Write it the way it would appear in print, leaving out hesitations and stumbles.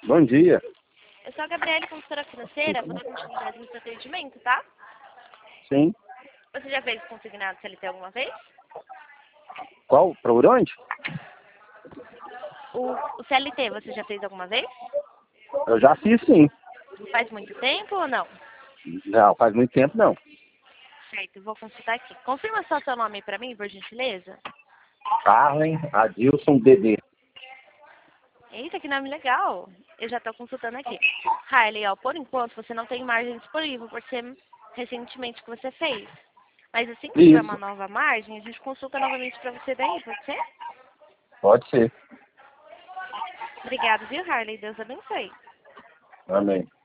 Bom dia. Eu sou a Gabriele, consultora financeira, vou dar continuidade no seu atendimento, tá? Sim. Você já fez consignado CLT alguma vez? Qual? Pra onde? O CLT você já fez alguma vez? Eu já fiz, sim. Faz muito tempo ou não? Não, faz muito tempo, não. Certo, vou consultar aqui. Confirma só seu nome pra mim, por gentileza. Carlen Adilson Dedê. Eita, que nome legal. Eu já tô consultando aqui. Harley, ó, por enquanto você não tem margem disponível por ser recentemente que você fez. Mas assim que tiver Isso. uma nova margem, a gente consulta novamente pra você daí, pode ser? Pode ser. Obrigada, viu, Harley? Deus abençoe. Amém.